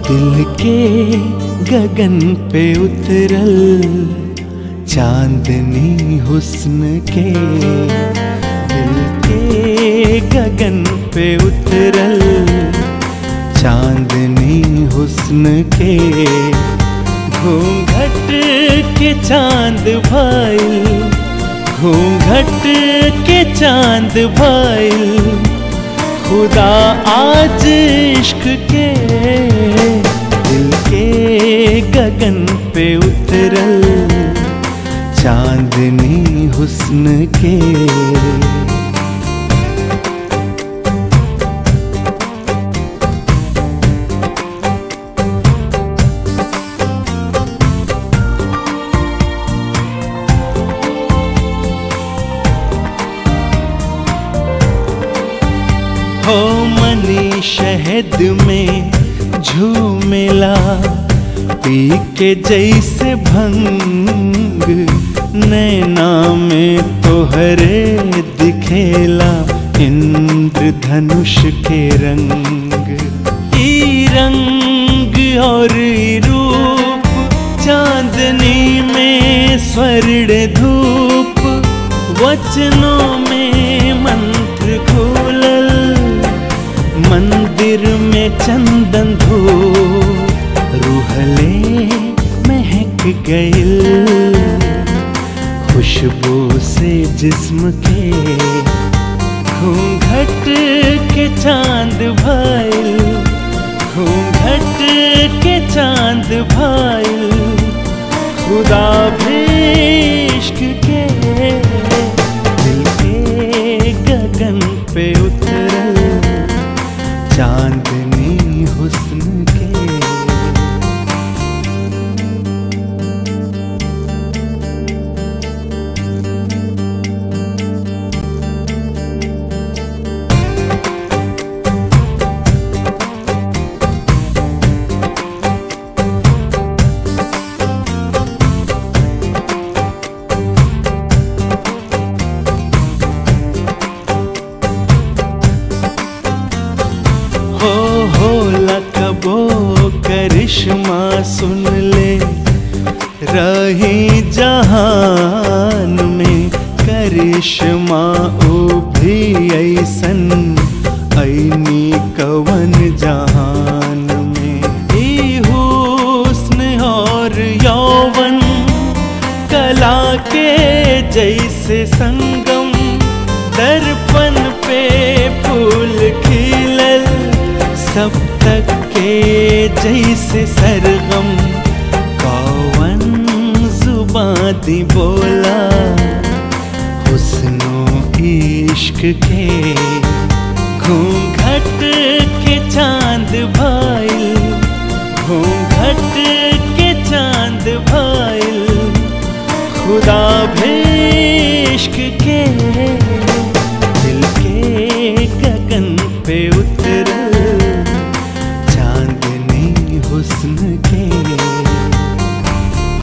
दिल के गगन पे उतरल चांदनी हुस्न के, दिल के गगन पे उतरल चांदनी हुस्न के। घूंघट के चांद भाईल, घूंघट के चांद भाईल, खुदा आज इश्क के। दिल के गगन पे उतरल चांदनी हुस्न के। हो मनी शहद में झूमेला, पी के जैसे भंग, नैना में तोहरे दिखेला इंद्रधनुष के रंग। ई रंग और ई रूप चांदनी में स्वर्ण धूप, वचनों में मंत्र खुलल, मंदिर में चंदन धूप, रूहले महक गइल खुशबू से जिस्म के। घूंघट के चांद भाईल, घूंघट के चांद भाईल, खुदा भी इश्क के। दिल के गगन पे उतरल चांदनी हुस्न के। हो लकबो करिश्मा सुन ले, रही जहान में करिश्मा ओ भी ऐसन, ऐनी कवन जहान में। ई हुस्न और यौवन कला के जैसे संगम, दर्पण पे फूल खिलल सब तक के जैसे सरगम। कौवन जुबां दी बोला हुस्नो इश्क के। घूंघट के चांद भाईल, घूंघट के चांद भाईल, खुदा भी इश्क के।